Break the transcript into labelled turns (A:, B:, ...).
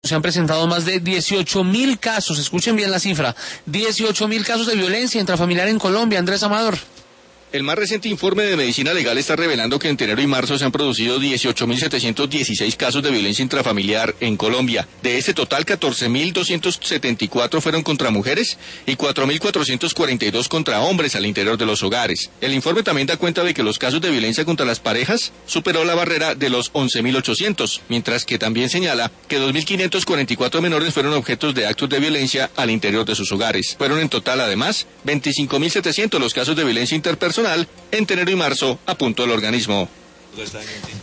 A: Se han presentado más de 18.000 casos, escuchen bien la cifra, 18.000 casos de violencia intrafamiliar en Colombia. Andrés Amador.
B: El más reciente informe de Medicina Legal está revelando que entre enero y marzo se han producido 18.716 casos de violencia intrafamiliar en Colombia. De este total, 14.274 fueron contra mujeres y 4.442 contra hombres al interior de los hogares. El informe también da cuenta de que los casos de violencia contra las parejas superó la barrera de los 11.800, mientras que también señala que 2.544 menores fueron objetos de actos de violencia al interior de sus hogares. Fueron en total, además, 25.700 los casos de violencia interpersonal entre enero y marzo, apuntó el organismo.